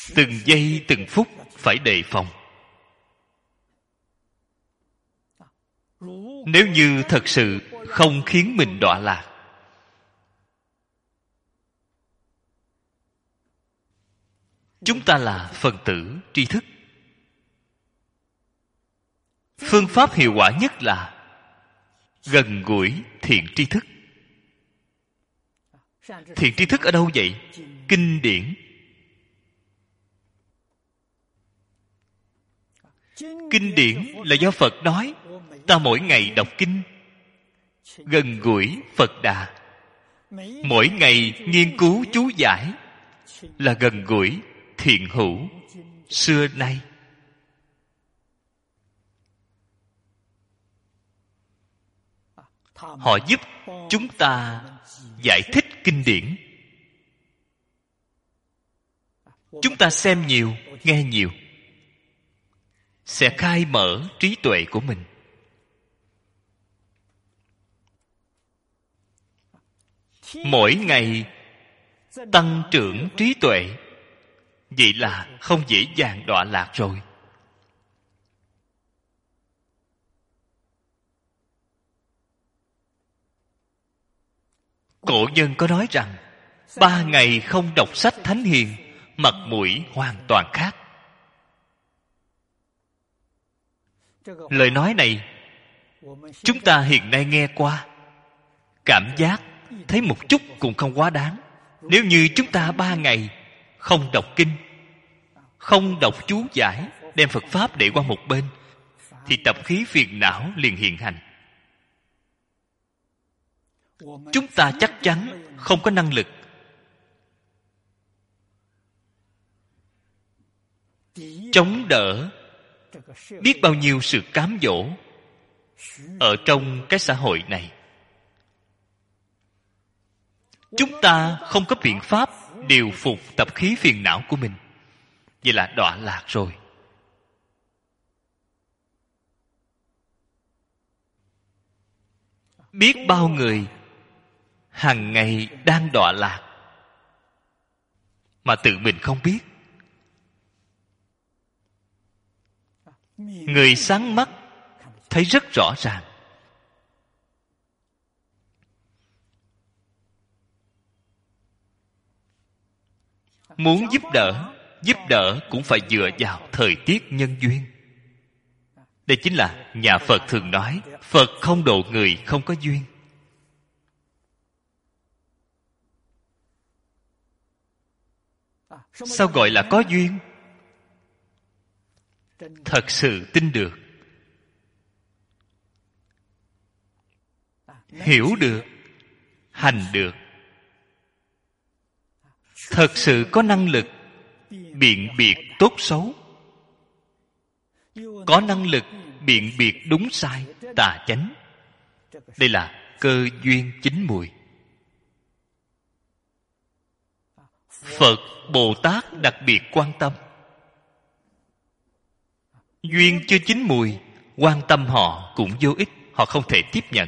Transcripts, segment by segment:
từng giây từng phút phải đề phòng. Nếu như thật sự không khiến mình đọa lạc, chúng ta là phần tử tri thức. Phương pháp hiệu quả nhất là gần gũi thiện tri thức. Thiện tri thức ở đâu vậy? Kinh điển. Kinh điển là do Phật nói. Ta mỗi ngày đọc kinh, gần gũi Phật Đà. Mỗi ngày nghiên cứu chú giải, là gần gũi thiện hữu xưa nay. Họ giúp chúng ta giải thích kinh điển. Chúng ta xem nhiều, nghe nhiều, sẽ khai mở trí tuệ của mình. Mỗi ngày tăng trưởng trí tuệ, vậy là không dễ dàng đọa lạc rồi. Cổ nhân có nói rằng 3 ngày không đọc sách thánh hiền, mặt mũi hoàn toàn khác. Lời nói này chúng ta hiện nay nghe qua, cảm giác thấy một chút cũng không quá đáng. Nếu như chúng ta 3 ngày không đọc kinh, không đọc chú giải, đem Phật Pháp để qua một bên, thì tập khí phiền não liền hiện hành. Chúng ta chắc chắn không có năng lực chống đỡ biết bao nhiêu sự cám dỗ ở trong cái xã hội này. Chúng ta không có biện pháp điều phục tập khí phiền não của mình, vậy là đọa lạc rồi. Biết bao người hàng ngày đang đọa lạc mà tự mình không biết. Người sáng mắt thấy rất rõ ràng. Muốn giúp đỡ cũng phải dựa vào thời tiết nhân duyên. Đây chính là nhà Phật thường nói, Phật không độ người không có duyên. Sao gọi là có duyên? Thật sự tin được, hiểu được, hành được, thật sự có năng lực biện biệt tốt xấu, có năng lực biện biệt đúng sai, tà chánh. Đây là cơ duyên chín mùi. Phật, Bồ Tát đặc biệt quan tâm. Duyên chưa chín mùi, quan tâm họ cũng vô ích, họ không thể tiếp nhận.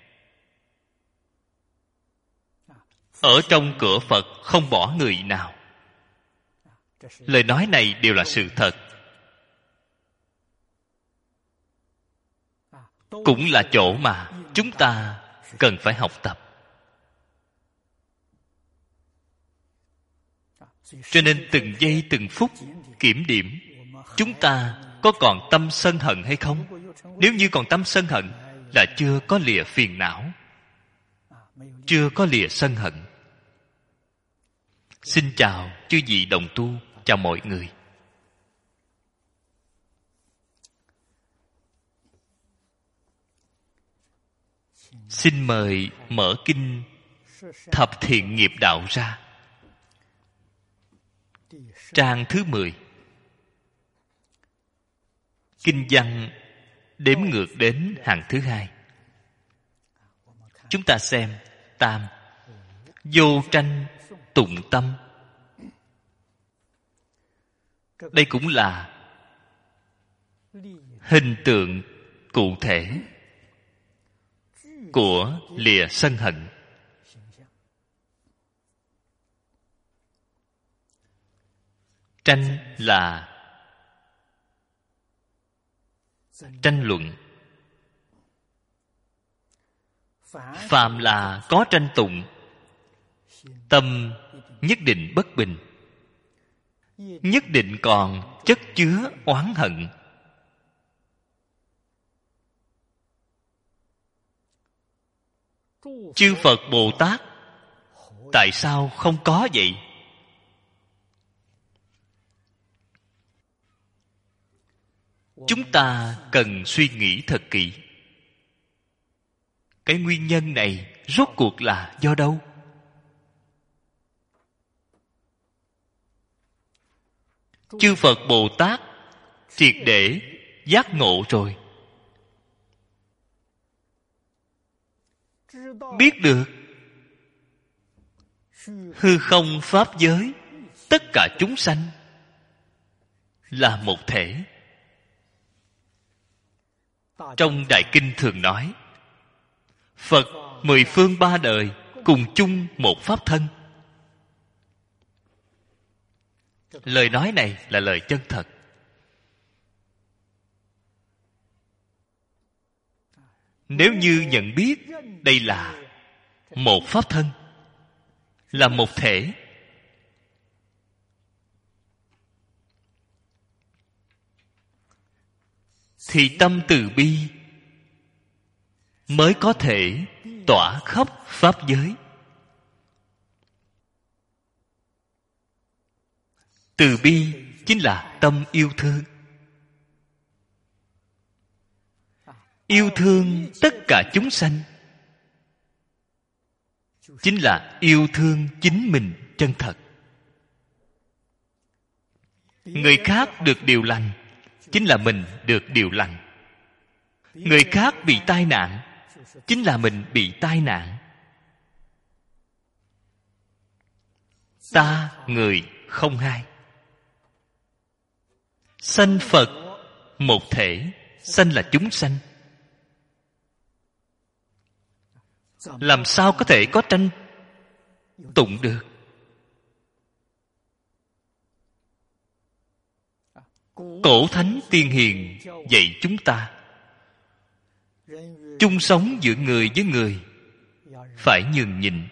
Ở trong cửa Phật không bỏ người nào. Lời nói này đều là sự thật, cũng là chỗ mà chúng ta cần phải học tập. Cho nên từng giây từng phút kiểm điểm chúng ta có còn tâm sân hận hay không. Nếu như còn tâm sân hận là chưa có lìa phiền não, chưa có lìa sân hận. Xin chào chư vị đồng tu, chào mọi người. Xin mời mở kinh Thập Thiện Nghiệp Đạo ra, trang thứ 10. Kinh văn đếm ngược đến hàng thứ 2. Chúng ta xem tam: vô tranh tụng tâm. Đây cũng là hình tượng cụ thể của lìa sân hận. Tranh là tranh luận. Phàm là có tranh tụng, tâm nhất định bất bình, nhất định còn chất chứa oán hận. Chư Phật Bồ Tát tại sao không có vậy? Chúng ta cần suy nghĩ thật kỹ. Cái nguyên nhân này rốt cuộc là do đâu? Chư Phật Bồ Tát triệt để giác ngộ rồi, biết được hư không pháp giới, tất cả chúng sanh là một thể. Trong Đại Kinh thường nói, Phật mười phương ba đời cùng chung một pháp thân. Lời nói này là lời chân thật. Nếu như nhận biết đây là một pháp thân, là một thể, thì tâm từ bi mới có thể tỏa khắp pháp giới. Từ bi chính là tâm yêu thương. Yêu thương tất cả chúng sanh chính là yêu thương chính mình chân thật. Người khác được điều lành chính là mình được điều lành. Người khác bị tai nạn chính là mình bị tai nạn. Ta người không hai. Sanh Phật một thể, sanh là chúng sanh. Làm sao có thể có tranh tụng được? Cổ thánh tiên hiền dạy chúng ta, chung sống giữa người với người phải nhường nhịn.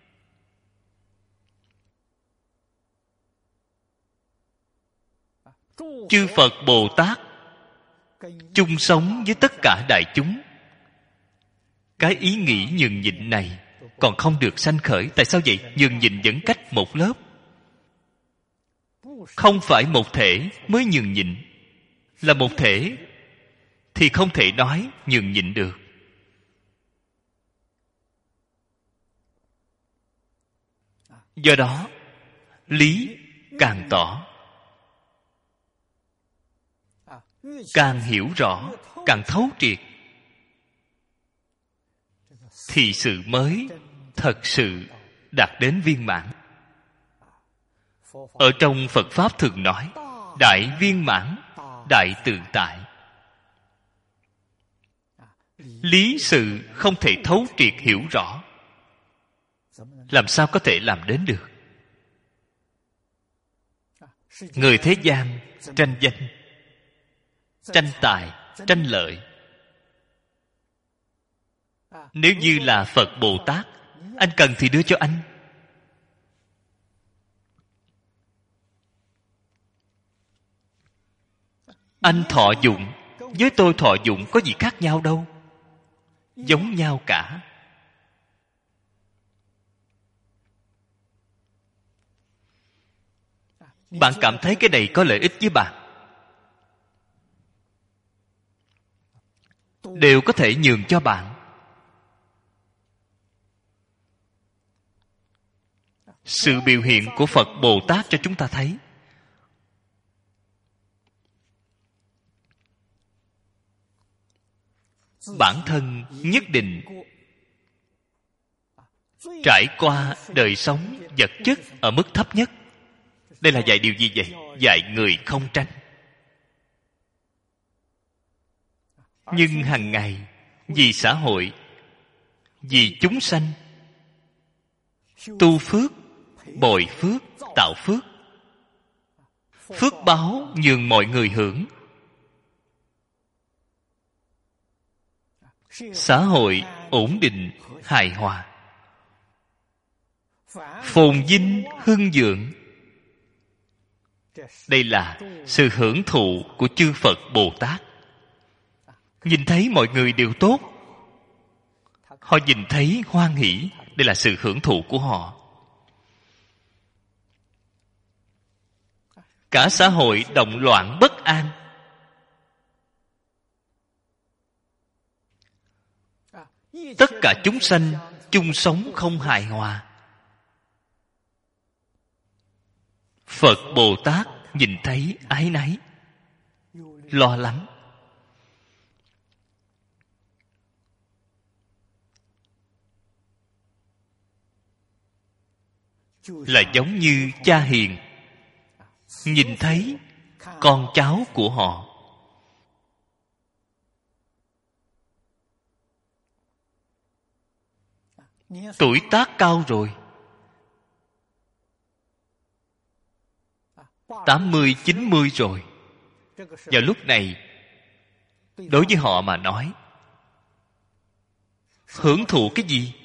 Chư Phật Bồ Tát chung sống với tất cả đại chúng, cái ý nghĩ nhường nhịn này còn không được sanh khởi. Tại sao vậy? Nhường nhịn vẫn cách một lớp. Không phải một thể mới nhường nhịn. Là một thể thì không thể nói nhường nhịn được. Do đó lý càng tỏ, càng hiểu rõ, càng thấu triệt, thì sự mới thật sự đạt đến viên mãn. Ở trong Phật Pháp thường nói đại viên mãn, đại tự tại. Lý sự không thể thấu triệt hiểu rõ, làm sao có thể làm đến được? Người thế gian tranh danh, tranh tài, tranh lợi. Nếu như là Phật Bồ Tát, anh cần thì đưa cho anh. Anh thọ dụng với tôi thọ dụng có gì khác nhau đâu, giống nhau cả. Bạn cảm thấy cái này có lợi ích với bạn, đều có thể nhường cho bạn. Sự biểu hiện của Phật Bồ Tát cho chúng ta thấy, bản thân nhất định trải qua đời sống vật chất ở mức thấp nhất. Đây là dạy điều gì vậy? Dạy người không tranh. Nhưng hàng ngày vì xã hội, vì chúng sanh, tu phước, bồi phước, tạo phước. phước báo nhường mọi người hưởng. Xã hội ổn định, hài hòa, phồn vinh, hưng vượng. Đây là sự hưởng thụ của chư Phật Bồ Tát. Nhìn thấy mọi người đều tốt, họ nhìn thấy hoan hỷ. Đây là sự hưởng thụ của họ. Cả xã hội động loạn bất an, tất cả chúng sanh chung sống không hài hòa. Phật Bồ Tát nhìn thấy áy náy, lo lắng. Là giống như cha hiền nhìn thấy con cháu của họ. Tuổi tác cao rồi, 80, 90 rồi. Vào lúc này, đối với họ mà nói, hưởng thụ cái gì?